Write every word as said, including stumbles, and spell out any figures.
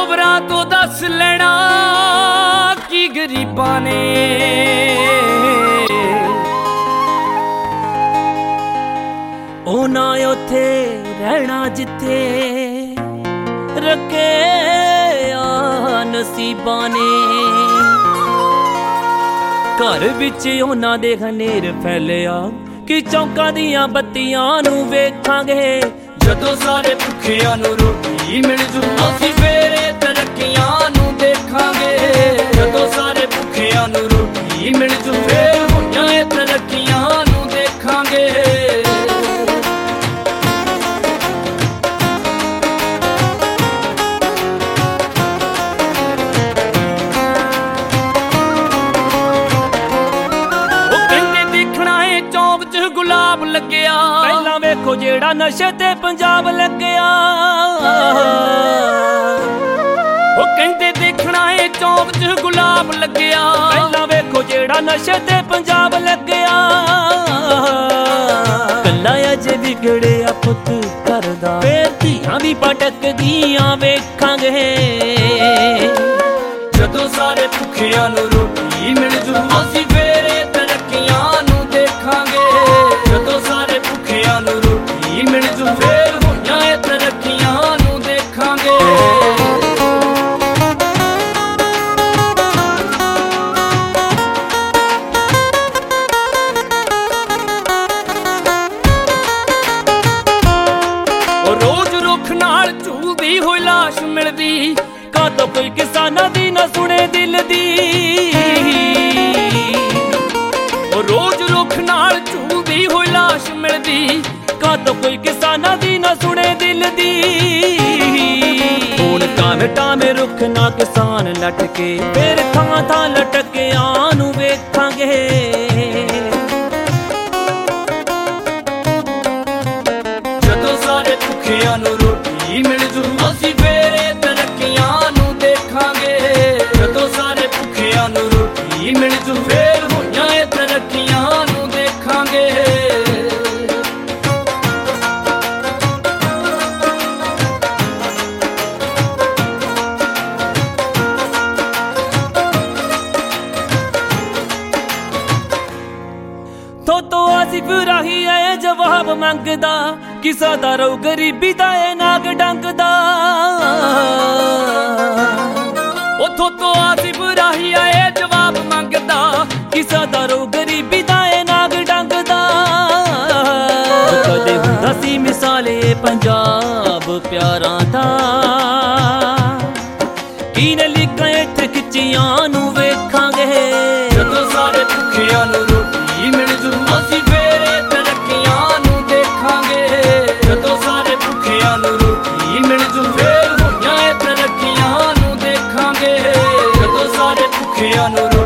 खबरां तो दस लेना की गरीबां ने ओ ना उथे रहना जिथे रखे आ नसीबां ने। घर विच उन्हां दे हनेर फैलिया कि चौंकां दियां बत्तियां नूं वेखांगे जदों सारे भुखियां नूं रोटी मिल जू। असीं फेरे तरक्कियां नूं देखांगे जदों सारे भुखियां नूं रोटी मिल जू। फेर होईयां ए तरक्कियां नूं देखांगे। गुलाब लग्या पहला वेखो जेड़ा नशे ते पंजाब लग्या। ओ कहंदे देखना है चौक च गुलाब लग्या पहला वेखो जेड़ा नशे ते पंजाब लग्या। कल्ला अजे बिगड़िया पुत करदा फेर धीआं भी भटकदियां वेखांगे जदों सारे भुखियां नूं रोटी मिल जू। असीं फेरे तरक्कियां नूं देखांगे जदों सारे भुखियां नूं रोटी मिल जू। फेर होईयां ए तरक्कियां नूं देखांगे। रोज रुख नाल झूलदी होई लाश मिलदी का तो कोई किसानां दी ना सुने दिल दी। रोज रुख नाल झूलदी होई लाश मिलदी का तो कोई किसानां दी ना सुने दिल दी। हुण टामे टामे रुख ना किसान लटके फिर थां थां लटके आनू वेखांगे जदों सारे भुखियां नूं रोटी मिल जू। असीं फेरे तरक्कियां नूं देखांगे जदों सारे भुखियां नूं रोटी मिल जू। फेर होईयां ए तरक्कियां नूं देखांगे। तो तो आसिफ राही है जवाब मंगदा किसा दा रो गरीबी दा ए नाग डंगदा। ओ तो तो आसिफ राही है जवाब मंगदा किसा दा रो गरीबी दा ए नाग डंगदा। कदे हुंदा सी मिसाले पंजाब प्यारां दा कीने लिखां इत्थे खिच्चियां नूं वेखांगे जदों सारे भुखियां नूं रोटी मिल जू। असीं फेरे तरक्कियां नूं देखांगे जदों सारे भुखियां नूं रोटी मिल जू। फेर होईयां ए तरक्कियां नूं देखांगे जदों सारे भुखियां नूं